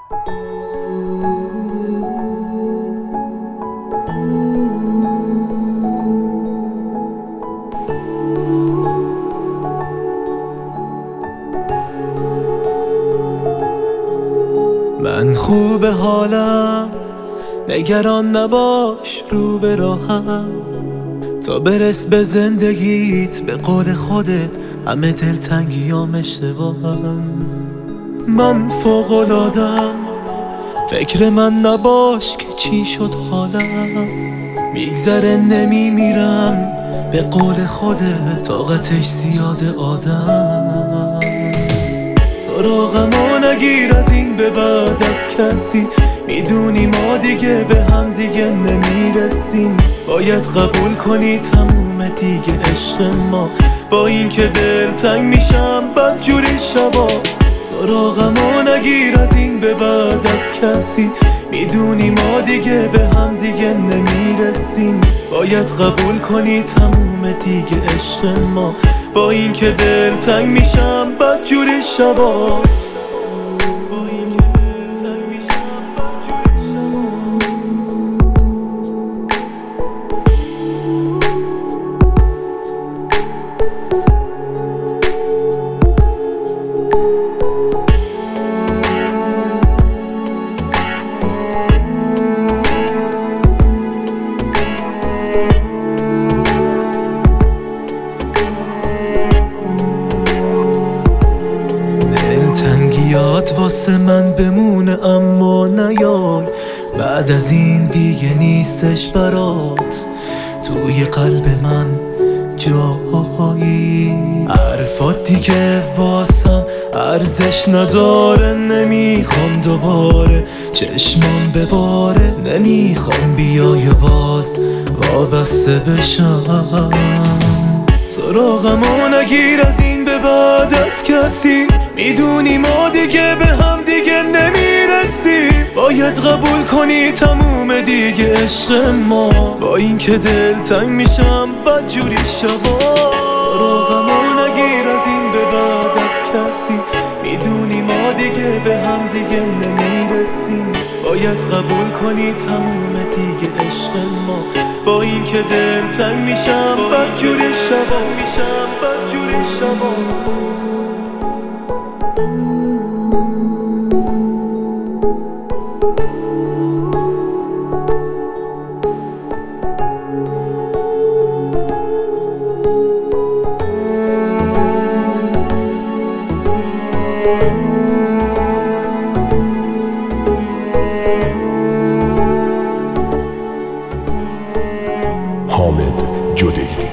من خوب حالم، نگران نباش رو به راهم. تا برس به زندگیت به قول خودت همه دلتنگیام اشتباهم. من فوق‌العاده‌ام، فکر من نباش که چی شد حالم. میگذره نمیمیرم به قول خودت، طاقتش زیاده آدم. سراغمو نگیر از این به بعد از کسی، میدونی ما دیگه به هم دیگه نمیرسیم. باید قبول کنی تموم دیگه عشق ما، با این که دلتنگ میشم بدجوری شبا. سراغمو نگیر از این به بعد از کسی، میدونی ما دیگه به هم دیگه نمیرسیم. باید قبول کنی تموم دیگه عشق ما، با این که دلتنگ میشم بدجوری شبا. دلتنگیات واسه من بمونه اما نیای، بعد از این دیگه نیستش برات توی قلب من جایی. حرفات دیگه واسم ارزش نداره، نمیخوام دوباره چشمام بباره. نمیخوام بیای باز وابسته بشم. سراغمو نگیر از این به بعد از کسی، میدونی ما دیگه به هم دیگه نمیرسیم. باید قبول کنی تموم دیگه عشق ما، با این که دلتنگ میشم بدجوری شبا. سراغمو نگیر از این به بعد از کسی، میدونی ما دیگه به هم دیگه نمیرسیم. باید قبول کنی تموم دیگه عشق ما، با این که دلتنگ میشم بدجوری شبا. بدجوری شبا. حامد جدی.